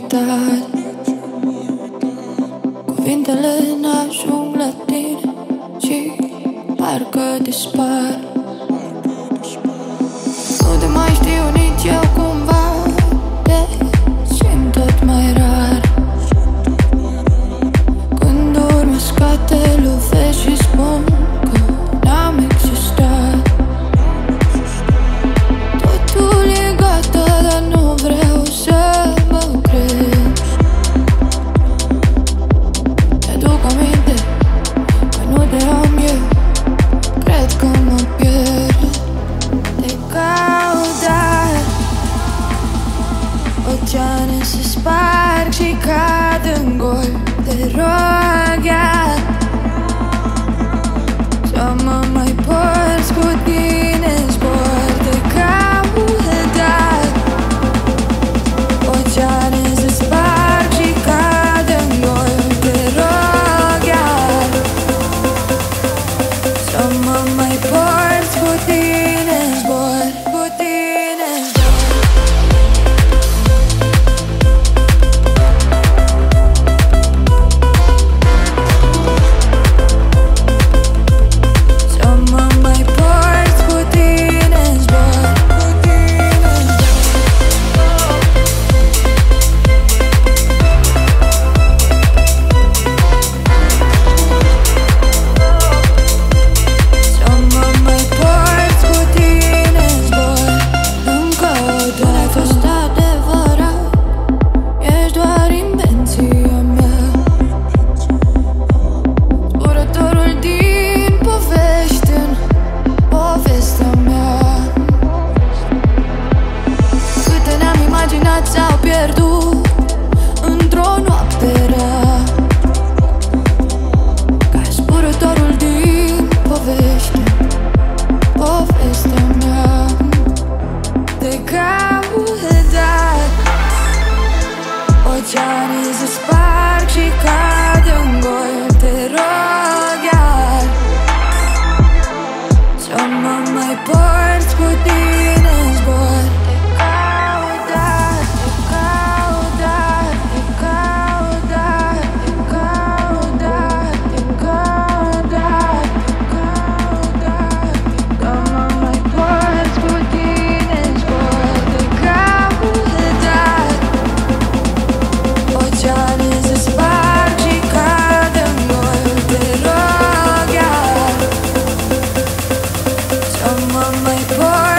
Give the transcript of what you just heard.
uitat. Cuvintele n-ajung la tine și parcă dispar. Nu te mai știu nici eu cumva, te simt tot mai rar. Când urmă scate, lovesc și spun că n-am existat. Totul e gata, dar nu vreau să mă cred. Mi-aduc aminte că nu te am eu, cred că mă pierd. Te caut, dar oceane se sparg și cad în gol. Te rog, iar să mă mai porți cu tine în zbor. Te caut, dar oceane se sparg și cad în gol. Te rog, iar să mă mai porți cu tine în zbor. Cu tine în zbor. Să mă mai porți cu tine în zbor. Cu tine în zbor. Să mă mai porți cu tine în zbor. Încă o dată n-ai fost adevărat, ești doar invenția mea. Zburătorul din povești în povestea mea. Câte ne-am imaginat s-au pierdut într-o noapte rea. Ca zburătorul din povești în povestea mea. Te caut, dar oceanii se sparg și cad în gol. Te rog, iar să mă mai porți cu tine în zbor. Te caut, dar, te caut, dar, te caut, dar, te caut, dar, te caut, dar, te caut, dar, să mă mai porți cu tine în zbor. Te caut, dar oceane se sparg și cad în gol. Te rog, iar să mă mai porți